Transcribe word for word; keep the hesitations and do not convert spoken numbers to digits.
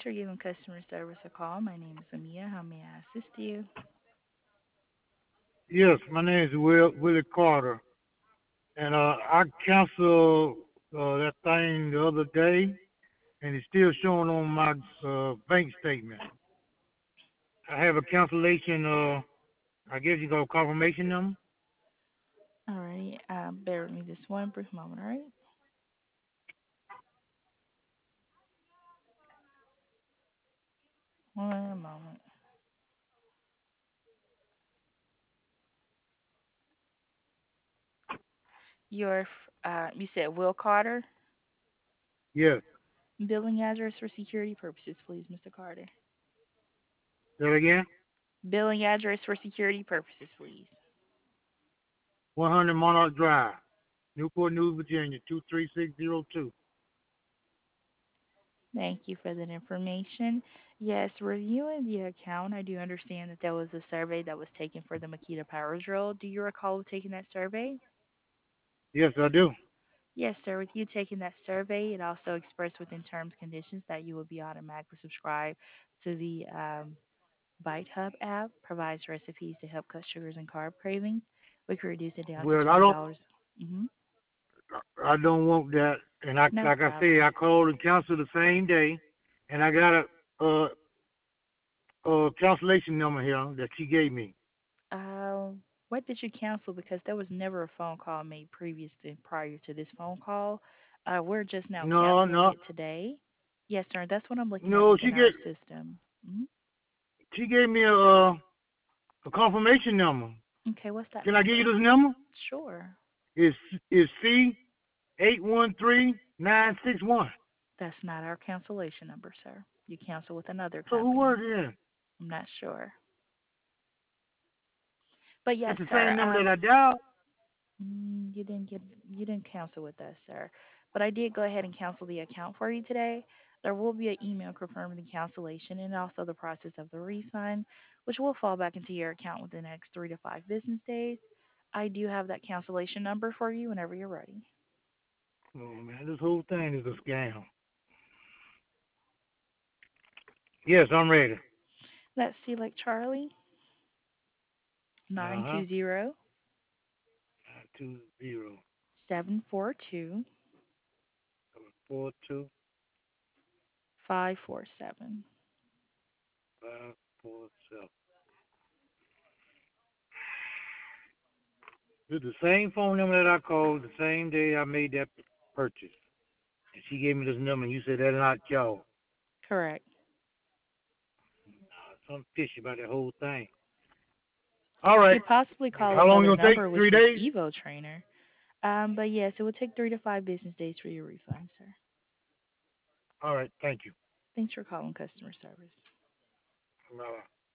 for giving customer service a call. My name is Amia. How may I assist you? Yes, my name is Will Willie Carter, and uh, I canceled uh, that thing the other day, and it's still showing on my uh, bank statement. I have a cancellation. Uh, I guess you call confirmation number. All right. Um, bear with me just one brief moment. All right. One moment. Your f- uh, you said Will Carter. Yes. Billing address for security purposes, please, Mister Carter. Say that again. Billing address for security purposes, please. one hundred Monarch Drive, Newport News, Virginia, two three six zero two. Thank you for that information. Yes, reviewing the account, I do understand that there was a survey that was taken for the Makita Power Drill. Do you recall taking that survey? Yes, I do. Yes, sir. With you taking that survey, it also expressed within terms and conditions that you will be automatically subscribed to the um, Bite Hub app. Provides recipes to help cut sugars and carb cravings. We can reduce it down to Well, I twenty don't. dollars. Mm-hmm. I don't want that. And I, No like I said, problem. I called and canceled the same day, and I got a uh, uh, cancellation number here that she gave me. Uh, what did you cancel? Because there was never a phone call made previous to prior to this phone call. Uh, we're just now No, canceling no, it today. Yes, sir. That's what I'm looking at no. within She our get system. hmm she gave me a uh, a confirmation number. Okay, what's that Can I give you number? this number? Sure. It's it's C eight one three nine six one. That's not our cancellation number, sir. You cancel with another So who was company. it then? I'm not sure. But yes, That's the sir. same number Um, that I dialed. mm, you didn't get you didn't cancel with us, sir. But I did go ahead and cancel the account for you today. There will be an email confirming the cancellation and also the process of the refund, which will fall back into your account within the next three to five business days. I do have that cancellation number for you whenever you're ready. Oh man, this whole thing is a scam. Yes, I'm ready. Let's see, like Charlie, Uh nine huh. two zero Two zero seven four two four two five four seven. five four seven. This is the same phone number that I called the same day I made that purchase. And she gave me this number, and you said that's not y'all. Correct. Something fishy about that whole thing. All right. Could possibly call How long another you gonna take? number, which Three is days? Evo Trainer. Um, but yes, it will take three to five business days for your refund, sir. All right. Thank you. Thanks for calling customer service. Bye.